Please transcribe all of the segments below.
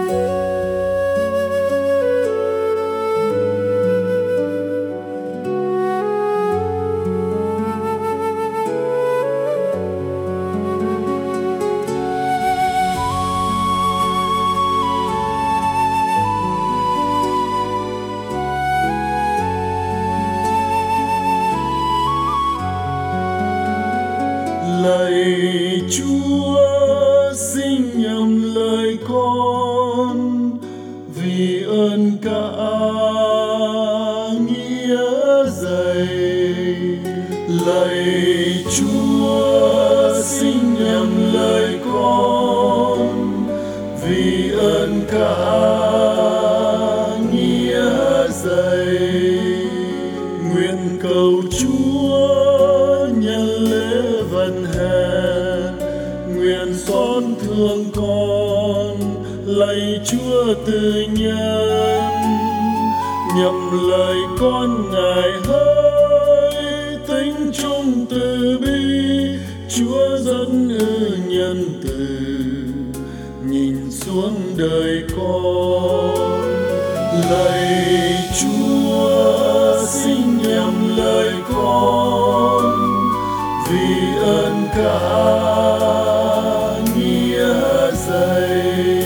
Lạy Chúa, xin nhầm lời con vì ơn cả nghĩa dày. Lạy Chúa, xin nhầm lời con vì ơn cả nghĩa dày. Nguyện cầu Chúa nhân lễ vận hè, nguyện xót thương con. Lạy Chúa từ nhân, nhậm lời con Ngài hỡi tính trung từ bi. Chúa dẫn ư nhân từ, nhìn xuống đời con. Lạy Chúa, xin nhậm lời con vì ơn cả nghĩa dày.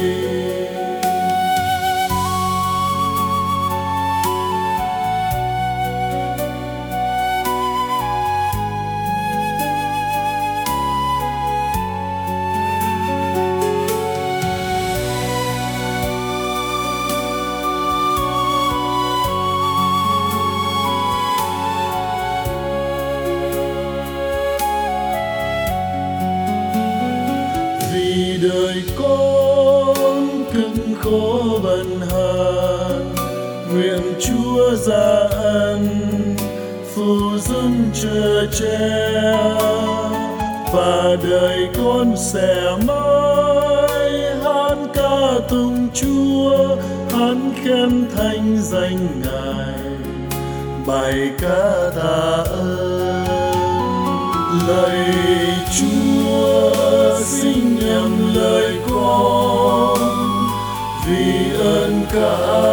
Vì đời con cực khổ bần hà, nguyện Chúa gia ân phù dung chở che, và đời con sẽ mãi hát ca tụng Chúa, hát khen thanh danh Ngài, bài ca tạ ơn. Lạy Chúa, xin nhậm lời con vì ơn cả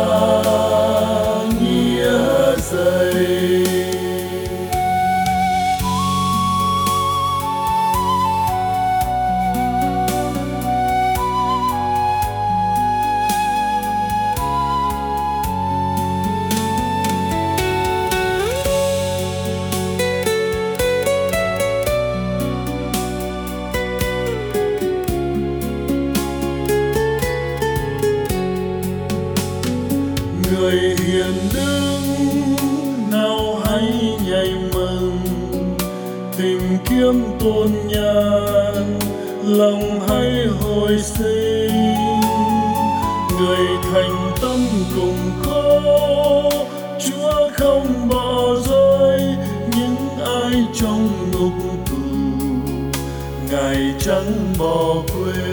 nghĩa dày. Người hiền đức nào hãy nhảy mừng, tìm kiếm tôn nhàn lòng hãy hồi sinh. Người thành tâm cùng khổ, Chúa không bỏ rơi những ai trong ngục tù, Ngài chẳng bỏ quên.